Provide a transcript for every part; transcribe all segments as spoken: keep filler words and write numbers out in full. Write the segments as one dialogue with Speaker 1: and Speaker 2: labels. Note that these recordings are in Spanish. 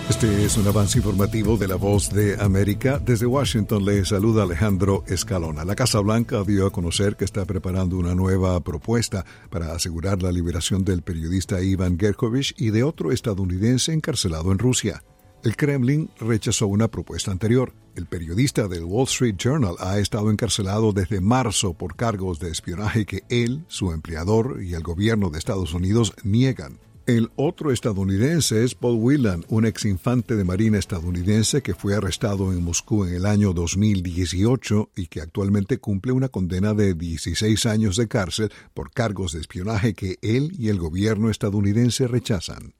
Speaker 1: Este es un avance informativo de La Voz de América. Desde Washington le saluda Alejandro Escalona. La Casa Blanca dio a conocer que está preparando una nueva propuesta para asegurar la liberación del periodista Ivan Gershkovich y de otro estadounidense encarcelado en Rusia. El Kremlin rechazó una propuesta anterior. El periodista del Wall Street Journal ha estado encarcelado desde marzo por cargos de espionaje que él, su empleador y el gobierno de Estados Unidos niegan. El otro estadounidense es Paul Whelan, un exinfante de marina estadounidense que fue arrestado en Moscú en el año dos mil dieciocho y que actualmente cumple una condena de dieciséis años de cárcel por cargos de espionaje que él y el gobierno estadounidense rechazan.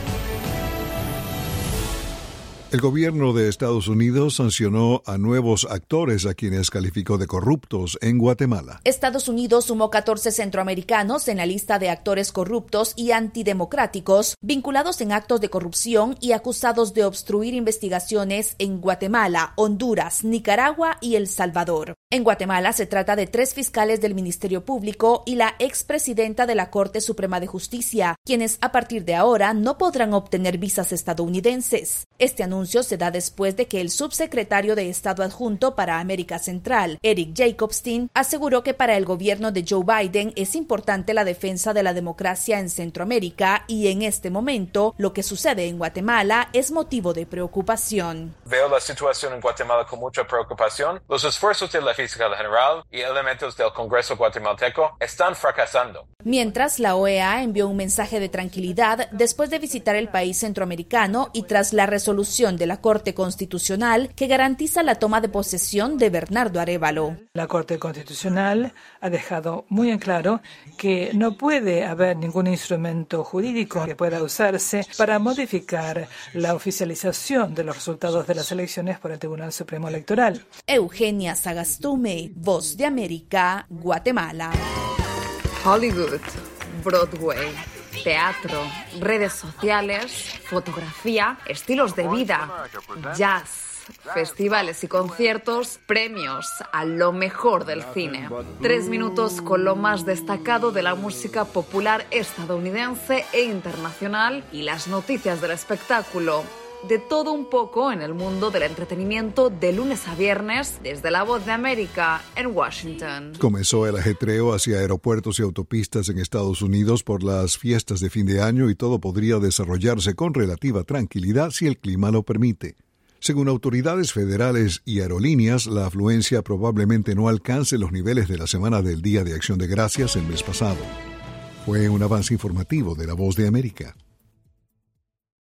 Speaker 1: El gobierno de Estados Unidos sancionó a nuevos actores a quienes calificó de corruptos en Guatemala.
Speaker 2: Estados Unidos sumó catorce centroamericanos en la lista de actores corruptos y antidemocráticos vinculados en actos de corrupción y acusados de obstruir investigaciones en Guatemala, Honduras, Nicaragua y El Salvador. En Guatemala se trata de tres fiscales del Ministerio Público y la expresidenta de la Corte Suprema de Justicia, quienes a partir de ahora no podrán obtener visas estadounidenses. Este anuncio se da después de que el subsecretario de Estado adjunto para América Central, Eric Jacobstein, aseguró que para el gobierno de Joe Biden es importante la defensa de la democracia en Centroamérica y en este momento lo que sucede en Guatemala es motivo de preocupación.
Speaker 3: Veo la situación en Guatemala con mucha preocupación. Los esfuerzos de la fiscal general y elementos del Congreso guatemalteco están fracasando.
Speaker 2: Mientras, la O E A envió un mensaje de tranquilidad después de visitar el país centroamericano y tras la resolución de la Corte Constitucional que garantiza la toma de posesión de Bernardo Arévalo.
Speaker 4: La Corte Constitucional ha dejado muy en claro que no puede haber ningún instrumento jurídico que pueda usarse para modificar la oficialización de los resultados de las elecciones por el Tribunal Supremo Electoral.
Speaker 2: Eugenia Sagastume, Voz de América, Guatemala.
Speaker 5: Hollywood, Broadway, teatro, redes sociales, fotografía, estilos de vida, jazz, festivales y conciertos, premios a lo mejor del cine. Tres minutos con lo más destacado de la música popular estadounidense e internacional y las noticias del espectáculo. De todo un poco en el mundo del entretenimiento de lunes a viernes desde La Voz de América en Washington.
Speaker 1: Comenzó el ajetreo hacia aeropuertos y autopistas en Estados Unidos por las fiestas de fin de año y todo podría desarrollarse con relativa tranquilidad si el clima lo permite. Según autoridades federales y aerolíneas, la afluencia probablemente no alcance los niveles de la semana del Día de Acción de Gracias el mes pasado. Fue un avance informativo de La Voz de América.